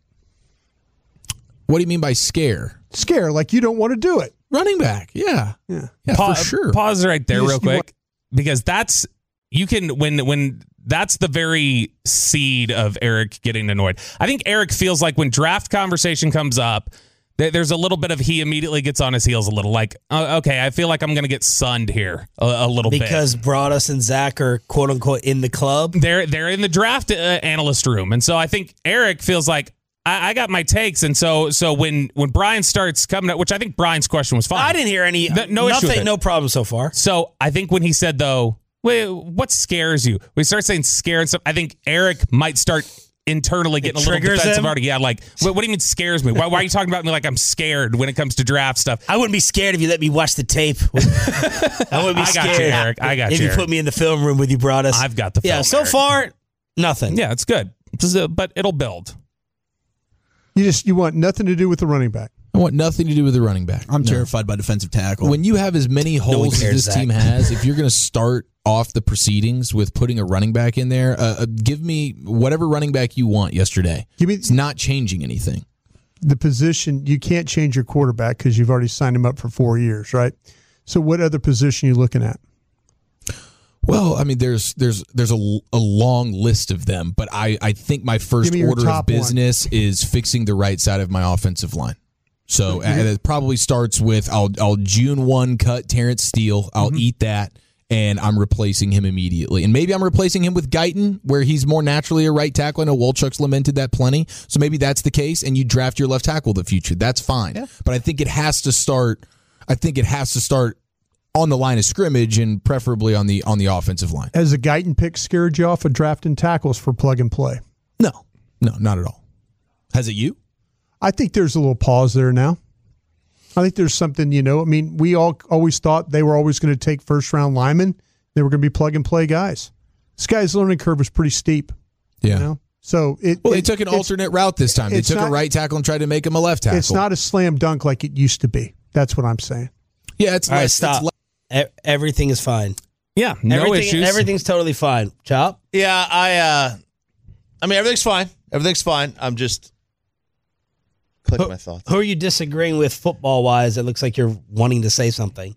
What do you mean by scare? Scare, like you don't want to do it. Running back, yeah. Yeah. Yeah, Pa- for sure. Pause right there You real just- you quick, because that's you can when when that's the very seed of Eric getting annoyed. I think Eric feels like when draft conversation comes up, there- there's a little bit of he immediately gets on his heels a little, like, uh, okay, I feel like I'm going to get sunned here a, a little bit. Because Broaddus and Zach are quote unquote in the club. They're they're in the draft uh, analyst room, and so I think Eric feels like, I, I got my takes, and so so when when Brian starts coming up, which I think Brian's question was fine. I didn't hear any. No, no issue with nothing. it. No problem so far. So I think when he said though, wait, what scares you? When he starts saying scare and stuff, I think Eric might start internally getting It a little triggers defensive him? already. Yeah, like what, what do you mean scares me? Why, why are you talking about me like I'm scared when it comes to draft stuff? I wouldn't be scared if you let me watch the tape. I wouldn't be I scared. got you, Eric. I got if you. you Eric. put me in the film room with you, brought us. I've got the film, Yeah. So Eric. far, nothing. Yeah, it's good. It's, uh, but it'll build. You just you want nothing to do with the running back. I want nothing to do with the running back. I'm No. terrified by defensive tackle. When you have as many one holes as cares, this Zach. team has, if you're going to start off the proceedings with putting a running back in there, uh, uh, give me whatever running back you want yesterday. Give me it's not changing anything. The position, you can't change your quarterback because you've already signed him up for four years, right? So what other position are you looking at? Well, I mean, there's there's there's a, a long list of them, but I, I think my first Give me your order of top one. business is fixing the right side of my offensive line. So and it probably starts with I'll I'll June one cut Terrence Steele. I'll Mm-hmm. eat that, and I'm replacing him immediately. And maybe I'm replacing him with Guyton, where he's more naturally a right tackle. I know Wolchuk's lamented that plenty, so maybe that's the case. And you draft your left tackle of the future. That's fine. Yeah. But I think it has to start. I think it has to start on the line of scrimmage and preferably on the on the offensive line. Has a Guyton pick scared you off of drafting tackles for plug and play? No, no, not at all. Has it you? I think there's a little pause there now. I think there's something, you know, I mean, we all always thought they were always going to take first round linemen. They were going to be plug and play guys. This guy's learning curve was pretty steep. Yeah. You know? So it Well, it, they took an it's- alternate route this time. They it's took not- a right tackle and tried to make him a left tackle. It's not a slam dunk like it used to be. That's what I'm saying. Yeah, it's All right, less. stop. It's E- Everything is fine. Yeah, no Everything, issues. Everything's totally fine. Chop. Yeah, I. Uh, I mean, everything's fine. Everything's fine. I'm just clicking my thoughts. Who are you disagreeing with football wise? It looks like you're wanting to say something.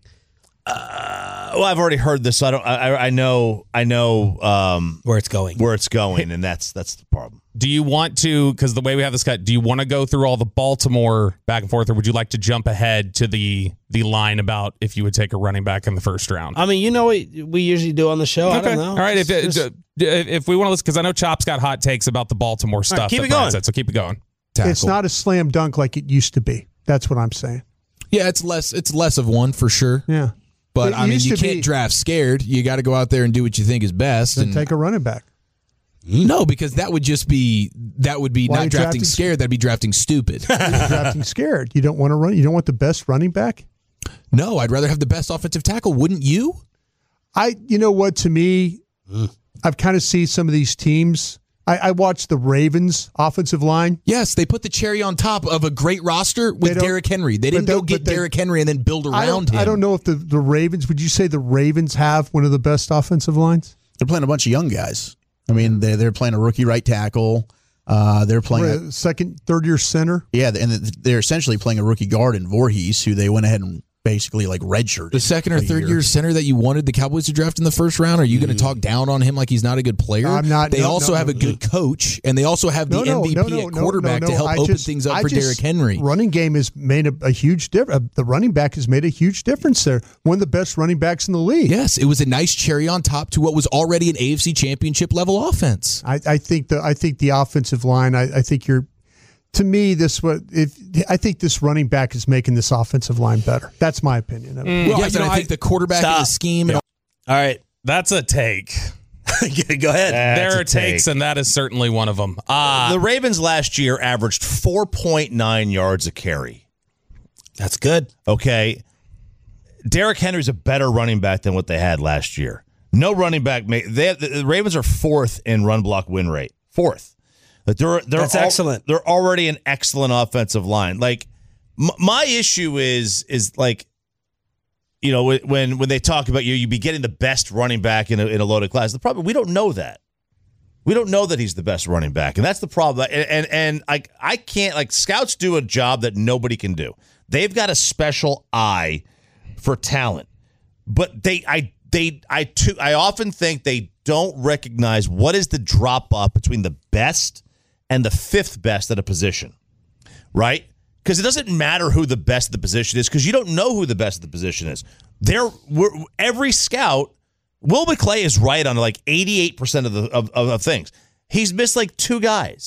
Uh, well, I've already heard this, so I don't. I, I know. I know um, where it's going. Where it's going, and that's that's the problem. Do you want to, because the way we have this cut, do you want to go through all the Baltimore back and forth, or would you like to jump ahead to the the line about if you would take a running back in the first round? I mean, you know what we usually do on the show. I Okay. don't know. All right. If, It's just- if, if we want to listen, because I know Chop's got hot takes about the Baltimore stuff. keep that it Brian going. said, so keep it going. It's not a slam dunk like it used to be. That's what I'm saying. Yeah, it's less. It's less of one for sure. Yeah. But It I mean, used you to can't be- draft scared. You got to go out there and do what you think is best. Then And take a running back. no, because that would just be that would be Why are not you drafting drafting- scared. That'd be drafting stupid. You're drafting scared. You don't want to run. You don't want the best running back. No, I'd rather have the best offensive tackle. Wouldn't you? I, you know what? To me, I've kind of seen some of these teams. I, I watched the Ravens offensive line. Yes, they put the cherry on top of a great roster with don't- Derrick Henry. They but didn't go they- get but they- Derrick Henry and then build I around don't, him. I don't know if the, the Ravens. Would you say the Ravens have one of the best offensive lines? They're playing a bunch of young guys. I mean, they're, they're playing a rookie right tackle. Uh, they're playing a, Right, second, third year center. yeah, and they're essentially playing a rookie guard in Voorhees, who they went ahead and basically like redshirted. The second or a third year center that you wanted the Cowboys to draft in the first round, are you going to talk down on him like he's not a good player? I'm not- They no, also no, have no, a good coach, and they also have the No, no, M V P no, no, at no, quarterback no, to no. help I open just- things up I for just- Derrick Henry. Running game has made a, a huge difference. The running back has made a huge difference there. One of the best running backs in the league. Yes, it was a nice cherry on top to what was already an A F C Championship level offense. I, I think the I think the offensive line. I, I think you're. To me, this what if I think this running back is making this offensive line better. That's my opinion of it. Mm, well, yes, and I think the quarterback Stop. and the scheme. And All right. That's a take. Go ahead. there a are takes, take. and that is certainly one of them. Uh, the Ravens last year averaged four point nine yards a carry. That's good. Okay. Derrick Henry's a better running back than what they had last year. No running back. May, they have, the Ravens are fourth in run block win rate. Fourth. Like they're, they're That's al- excellent. They're already an excellent offensive line. Like m- my issue is is like, you know, when when they talk about you, you be getting the best running back in a, in a loaded class. The problem, we don't know that. We don't know that he's the best running back, and that's the problem. And and, and I I can't like scouts do a job that nobody can do. They've got a special eye for talent, but they I they I too I often think they don't recognize what is the drop off between the best and the fifth best at a position, right? Because it doesn't matter who the best at the position is, because you don't know who the best at the position is. There, we're, every scout, Will McClay is right on like eighty-eight percent of the of, of, of things. He's missed like two guys.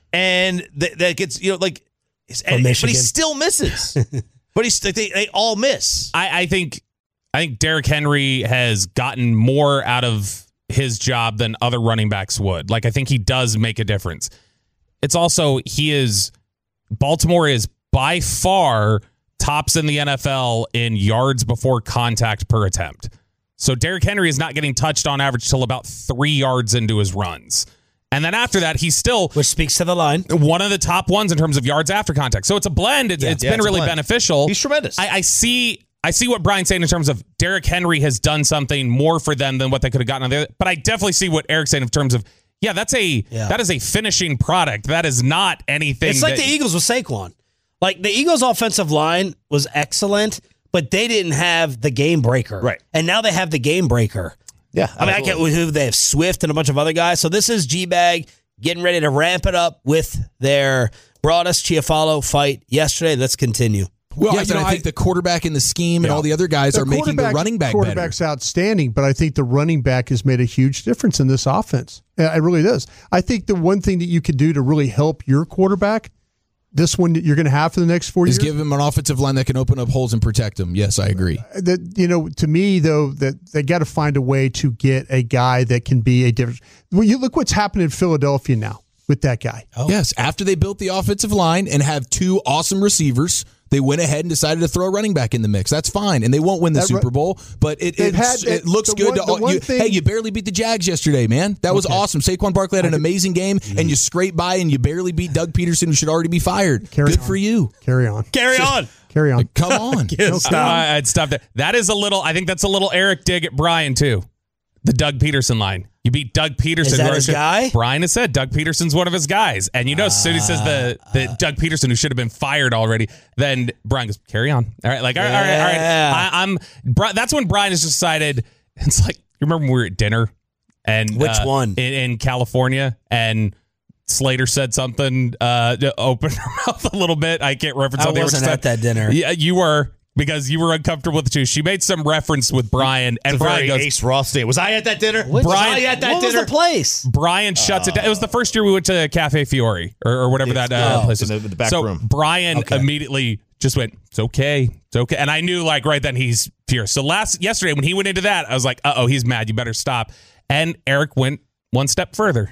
and th- that gets you know like, and, but he still misses. But he's they, they all miss. I, I think I think Derrick Henry has gotten more out of his job than other running backs would. Like I think he does make a difference. It's also he is Baltimore is by far tops in the N F L in yards before contact per attempt. So Derrick Henry is not getting touched on average till about three yards into his runs. And then after that, he's still... Which speaks to the line. One of the top ones in terms of yards after contact. So it's a blend. It's, yeah, it's yeah, been it's really beneficial. He's tremendous. I, I see I see what Brian's saying in terms of Derrick Henry has done something more for them than what they could have gotten on the other. But I definitely see what Eric's saying in terms of, yeah, that's a yeah. that is a finishing product. That is not anything... It's like that, the Eagles with Saquon. Like, the Eagles' offensive line was excellent, but they didn't have the game breaker. Right. And now they have the game breaker. Yeah. I mean, I can't... Who they have Swift and a bunch of other guys. So this is G-Bag getting ready to ramp it up with their Broadus Chiafalo fight yesterday. Let's continue. Well, Yeah, I, you know, I think I- the quarterback in the scheme and Yeah. all the other guys The are making the quarterback- running back quarterback's better. outstanding, but I think the running back has made a huge difference in this offense. Yeah, It really does. I think the one thing that you could do to really help your quarterback, this one that you're going to have for the next four Is years, give him an offensive line that can open up holes and protect him. Yes, I agree. that you know, to me though, that they got to find a way to get a guy that can be a difference. Well, you look what's happening in Philadelphia now with that guy. Oh. Yes, after they built the offensive line and have two awesome receivers, they went ahead and decided to throw a running back in the mix. That's fine, and they won't win the That Super ru- Bowl, but it They've it, had- it looks the good. one- to the all, one you, thing- hey, you barely beat the Jags yesterday, man. That was Okay. awesome. Saquon Barkley had an amazing game, and you scraped by, and you barely beat Doug Peterson, who should already be fired. Carry good on. for you. Carry on. Carry on. Carry on. Come on. No, Uh, I'd stop that. That is a little. I think that's a little Eric dig at Brian too. The Doug Peterson line. You beat Doug Peterson. Is that who his should- guy? Brian has said Doug Peterson's one of his guys, and you know, as soon as he says the the Doug Peterson who should have been fired already, then Brian goes, "Carry on." All right, like all right, all right, all right. Yeah. I, I'm. Bri- That's when Brian has decided. It's like you remember when we were at dinner, and Which uh, one? in, in California, and Slater said something uh, to open her mouth a little bit. I can't reference. I what they were wasn't just at that dinner. Yeah, you were. Because you were uncomfortable with the two. She made some reference with Brian, and It's a Brian very goes, Ace Ross thing. Was I at that dinner? Which- was Brian- I at that what dinner? was the place? Brian shuts it down. It was the first year we went to Cafe Fiore or, or whatever that uh, Oh. place In is. the- the back so room. Brian Okay. immediately just went, "It's okay, it's okay," and I knew like right then he's furious. So last yesterday when he went into that, I was like, "Uh oh, he's mad. You better stop." And Eric went one step further.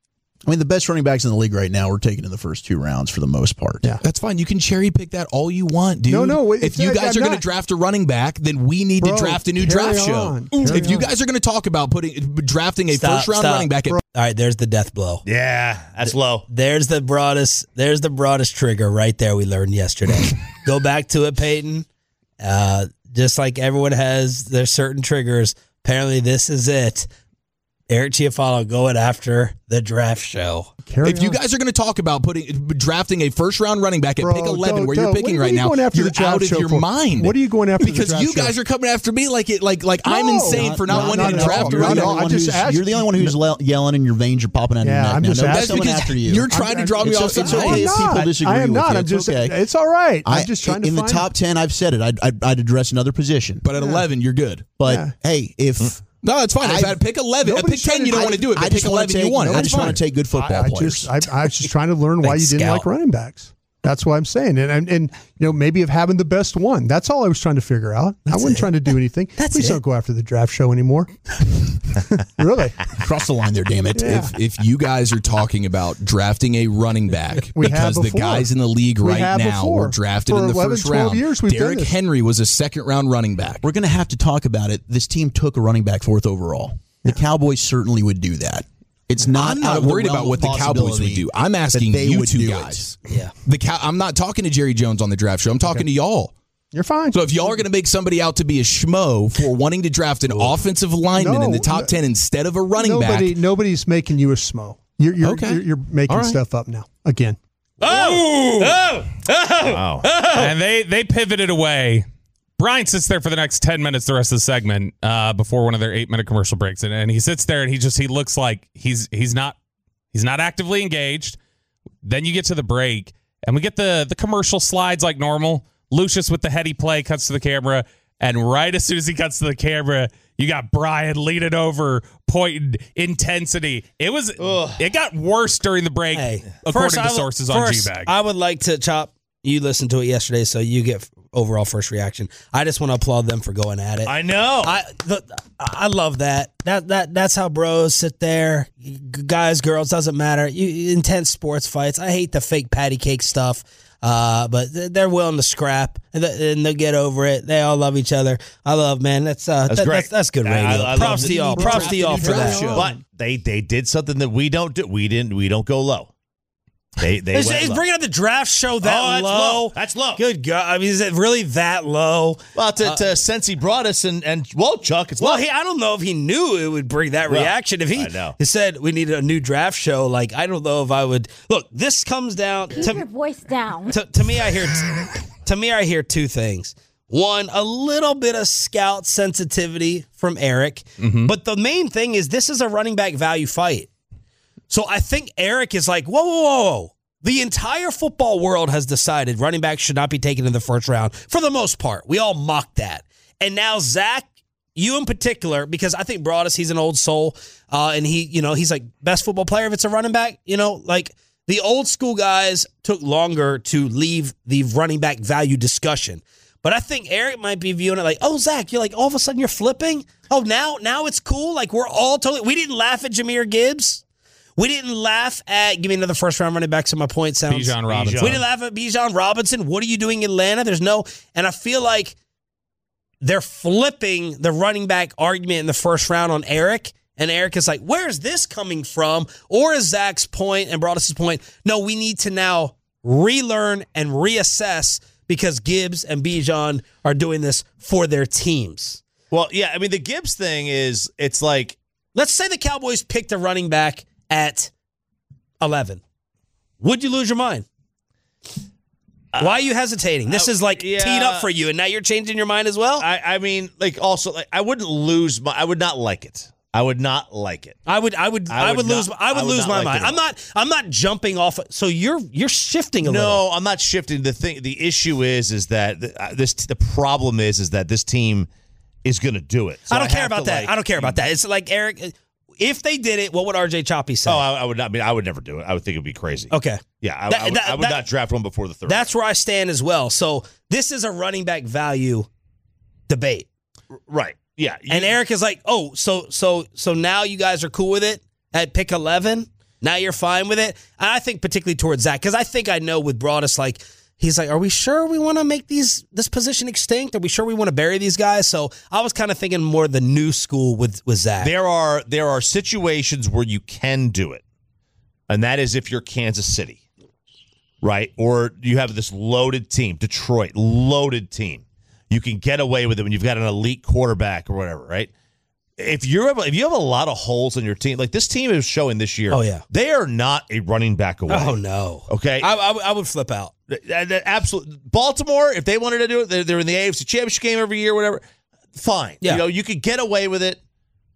I mean, the best running backs in the league right now were taken in the first two rounds for the most part. Yeah. That's fine. You can cherry pick that all you want, dude. No, no, If it's- you I- guys I'm are going to not- draft a running back, then we need Bro, to draft a new carry draft on. show. Carry If you on. guys are going to talk about putting drafting a Stop, first round stop. running back, at, All right, there's the death blow. Yeah, that's low. There's the broadest. There's the broadest trigger right there. We learned yesterday. Go back to it, Peyton. Uh, just like everyone has their certain triggers. Apparently, this is it. Eric Chiafalo going after the draft show. Carry if you on. guys are going to talk about putting drafting a first round running back at Bro, pick eleven, don't- where you're don't. picking What- what right are you now, going after you're the draft out of show your for? mind. What are you going after the Because draft you guys show? are coming after me like it, like like I'm No, insane not- for not, not- wanting not to at draft all. a You're, running the No, only I one just who's, asked- you're the only one who's le- yelling and your veins are popping out Yeah, of your I'm neck. just now. asking- Nobody's coming because after you. you're trying to draw me It's off o- it's the okay line. if people not. disagree I am with not. you. I'm It's just. okay. It's all right. I'm I- just trying to in find the top ten, I've said it. I'd, I'd, I'd address another position. But at eleven, you're good. But Yeah. hey, if No, it's fine. If I- I pick eleven, at pick Nobody's ten, trying you to- don't want to do it. I But pick just wanna eleven, you take- want it. I just That's want to fine. take good football I, I players. just, I, I was just trying to learn why Big you didn't scout. like running backs. That's what I'm saying, and, and and you know maybe of having the best one. That's all I was trying to figure out. I wasn't it. trying to do anything. That's Please it. don't go after the draft show anymore. Really? Cross the line there, damn it. Yeah. If if you guys are talking about drafting a running back We have because the before. guys in the league We right have now before. were drafted For in the eleven, first twelve round, years we've done Derrick this. Henry was a second round running back. We're going to have to talk about it. This team took a running back fourth overall. The Cowboys certainly would do that. It's not. I'm out not of the worried realm about of what the Cowboys would possibility do. I'm that asking they you would two do guys. Yeah. The cow. I'm not talking to Jerry Jones on the draft show. I'm talking to y'all. You're fine. So if y'all are going to make somebody out to be a schmo for wanting to draft an offensive lineman No, in the top no- ten instead of a running Nobody, back, nobody's making you a smo. You're you're Okay. you're, you're making All right. stuff up now again. Oh, Oh, oh, wow. and they they pivoted away. Brian sits there for the next ten minutes, the rest of the segment, uh, before one of their eight minute commercial breaks, and, and he sits there and he just he looks like he's he's not he's not actively engaged. Then you get to the break, and we get the the commercial slides like normal. Lucius with the heady play cuts to the camera, And right as soon as he cuts to the camera, you got Brian leaning over, pointing, intensity. It was Ugh. It got worse during the break, hey, according to sources on G-Bag. I would like to, Chop, you listened to it yesterday, so you get overall first reaction. I just want to applaud them for going at it. I know. I the, I love that. That that That's how bros sit there. Guys, girls, doesn't matter. You, intense sports fights. I hate the fake patty cake stuff. Uh, but they're willing to scrap and they'll get over it. They all love each other. I love, man. That's uh, that's that, great. That's, that's good radio. I, I Props to y'all. Props to y'all for that. Show. But they they did something that we don't do. We didn't. We don't go low. They they is, is bringing up the draft show that oh, that's low? low. That's low. Good God! I mean, is it really that low? Well, to, uh, to since he brought us and and well, Chuck, it's well, low. he I don't know if he knew it would bring that well, reaction. If he, I know. he said we needed a new draft show, like I don't know if I would. Look, this comes down. Keep to, your voice down. To, to me, I hear. to me, I hear two things. One, a little bit of scout sensitivity from Eric, mm-hmm. but the main thing is this is a running back value fight. So I think Eric is like, whoa, whoa, whoa, whoa. The entire football world has decided running backs should not be taken in the first round for the most part. We all mock that. And now Zach, you in particular, because I think Broadus, he's an old soul, uh, and he, you know, he's like best football player if it's a running back. You know, like the old school guys took longer to leave the running back value discussion. But I think Eric might be viewing it like, oh, Zach, you're like, all of a sudden you're flipping? Oh, now, now it's cool? Like we're all totally, we didn't laugh at Jahmyr Gibbs. We didn't laugh at, give me another first round running back so my point sounds. Bijan Robinson. We didn't laugh at Bijan Robinson. What are you doing in Atlanta? There's no, and I feel like they're flipping the running back argument in the first round on Eric. And Eric is like, where's this coming from? Or is Zach's point and Broadus' point, no, we need to now relearn and reassess because Gibbs and Bijan are doing this for their teams. Well, yeah, I mean, the Gibbs thing is, it's like, let's say the Cowboys picked a running back at eleven. Would you lose your mind? Uh, Why are you hesitating? This uh, is like yeah, teed up for you, and now you're changing your mind as well? I, I mean, like, also, like, I wouldn't lose my, I would not like it. I would not like it. I would, I would, I would, I would lose, not, I would, I would lose my like mind. I'm not, I'm not jumping off. So you're, you're shifting a no, little. No, I'm not shifting. The thing, the issue is, is that this, the problem is, is that this team is going to do it. So I don't I care about that. Like, I don't care about that. It's like Eric. If they did it, what would R J Choppy say? Oh, I, I would not. I mean, I would never do it. I would think it would be crazy. Okay. Yeah, I, that, I would, that, I would that, not draft one before the third. That's where I stand as well. So this is a running back value debate, right? Yeah. You, and Eric is like, oh, so so so now you guys are cool with it at pick eleven. Now you're fine with it. And I think particularly towards Zach, because I think I know with Broadus, like. He's like, are we sure we want to make these this position extinct? Are we sure we want to bury these guys? So I was kind of thinking more the new school with, with Zach. There are there are situations where you can do it, and that is if you're Kansas City, right? Or you have this loaded team, Detroit, loaded team. You can get away with it when you've got an elite quarterback or whatever, right? If you're if you have a lot of holes in your team, like this team is showing this year, oh yeah, they are not a running back away. Oh no, okay, I, I, I would flip out. Absolutely, Baltimore. If they wanted to do it, they're, they're in the A F C Championship game every year, whatever. Fine, yeah. You know, you could get away with it.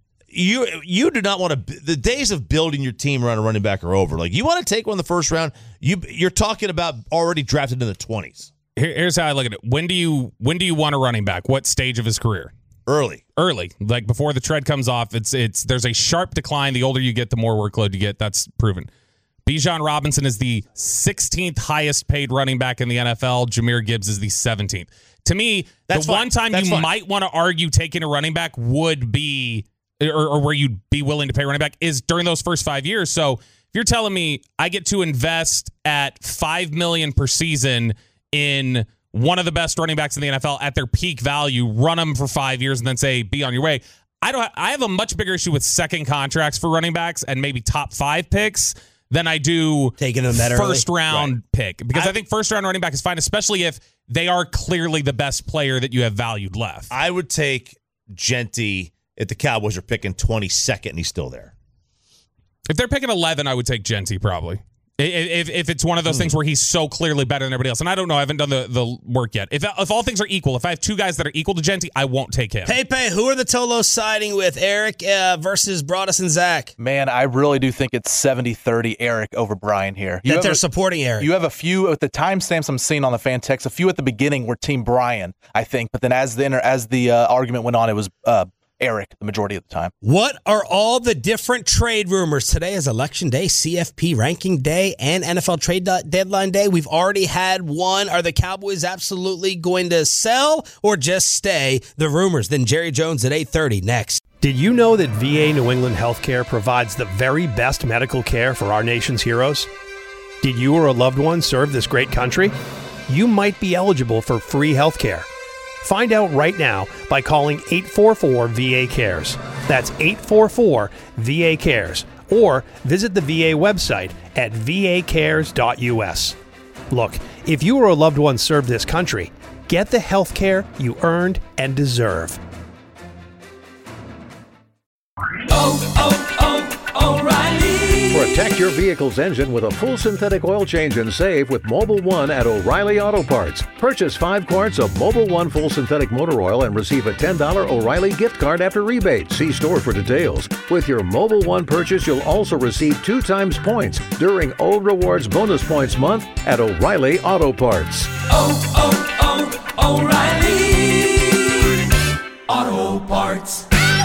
You you do not want to. The days of building your team around a running back are over. Like you want to take one in the first round. You you're talking about already drafted in the twenties. Here, here's how I look at it. When do you when do you want a running back? What stage of his career? Early. Early. Like before the tread comes off, it's it's there's a sharp decline. The older you get, the more workload you get. That's proven. Bijan Robinson is the sixteenth highest paid running back in the N F L. Jahmyr Gibbs is the seventeenth. To me, That's the fine. one time That's you fine. might want to argue taking a running back would be, or, or where you'd be willing to pay running back, is during those first five years. So if you're telling me I get to invest at five million dollars per season in one of the best running backs in the N F L at their peak value, run them for five years, and then say, be on your way. I don't. I have a much bigger issue with second contracts for running backs and maybe top five picks than I do taking them that first early. round Right. pick. Because I, I think first round running back is fine, especially if they are clearly the best player that you have valued left. I would take Genty if the Cowboys are picking twenty-second and he's still there. If they're picking eleven, I would take Genty probably. If, if it's one of those things where he's so clearly better than everybody else. And I don't know. I haven't done the, the work yet. If if all things are equal, if I have two guys that are equal to Genty, I won't take him. Pepe, who are the Tolos siding with? Eric uh, versus Broadus and Zach? Man, I really do think it's seventy thirty Eric over Brian here. You that they're a, supporting Eric. You have a few at the timestamps I'm seeing on the fan text, a few at the beginning were Team Brian, I think. But then as the as the uh, argument went on, it was uh, Eric the majority of the time. What are all the different trade rumors? Today is election day, C F P ranking day, and N F L trade deadline day. We've already had one. Are the Cowboys absolutely going to sell or just stay? The rumors. Then Jerry Jones at eight thirty next. Did you know that V A New England Healthcare provides the very best medical care for our nation's heroes? Did you or a loved one serve this great country? You might be eligible for free healthcare. Find out right now by calling eight four four V A cares. That's eight four four V A cares. Or visit the V A website at v a cares dot u s. Look, if you or a loved one served this country, get the health care you earned and deserve. Oh, oh, oh, O'Reilly! Protect your vehicle's engine with a full synthetic oil change and save with Mobil one at O'Reilly Auto Parts. Purchase five quarts of Mobil one full synthetic motor oil and receive a ten dollars O'Reilly gift card after rebate. See store for details. With your Mobil one purchase, you'll also receive two times points during O Rewards Bonus Points Month at O'Reilly Auto Parts. Oh, oh, oh, O'Reilly Auto Parts.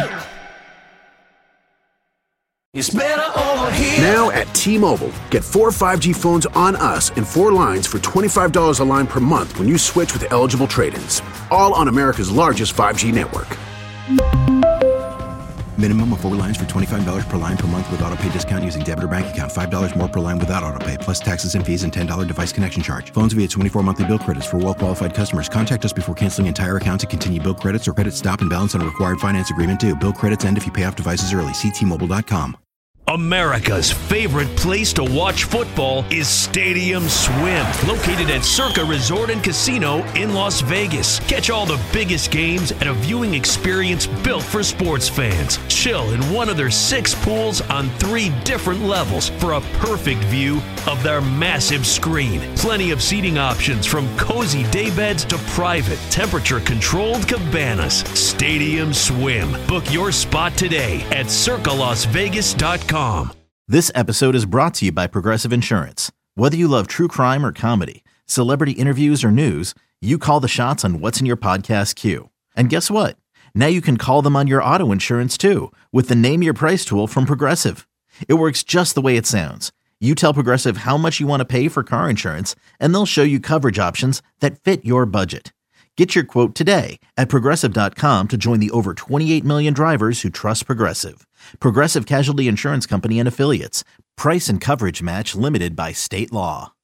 It's better over here. Now at T-Mobile, get four five G phones on us and four lines for twenty-five dollars a line per month when you switch with eligible trade-ins. All on America's largest five G network. Minimum of four lines for twenty-five dollars per line per month with autopay discount using debit or bank account. five dollars more per line without autopay, plus taxes and fees and ten dollars device connection charge. Phones via twenty-four monthly bill credits for well-qualified customers. Contact us before canceling entire account to continue bill credits or credit stop and balance on a required finance agreement due. Bill credits end if you pay off devices early. See T Mobile dot com. America's favorite place to watch football is Stadium Swim, located at Circa Resort and Casino in Las Vegas. Catch all the biggest games at a viewing experience built for sports fans. Chill in one of their six pools on three different levels for a perfect view of their massive screen. Plenty of seating options from cozy daybeds to private, temperature-controlled cabanas. Stadium Swim. Book your spot today at circa las vegas dot com. This episode is brought to you by Progressive Insurance. Whether you love true crime or comedy, celebrity interviews or news, you call the shots on what's in your podcast queue. And guess what? Now you can call them on your auto insurance too with the Name Your Price tool from Progressive. It works just the way it sounds. You tell Progressive how much you want to pay for car insurance, and they'll show you coverage options that fit your budget. Get your quote today at Progressive dot com to join the over twenty-eight million drivers who trust Progressive. Progressive Casualty Insurance Company and Affiliates. Price and coverage match limited by state law.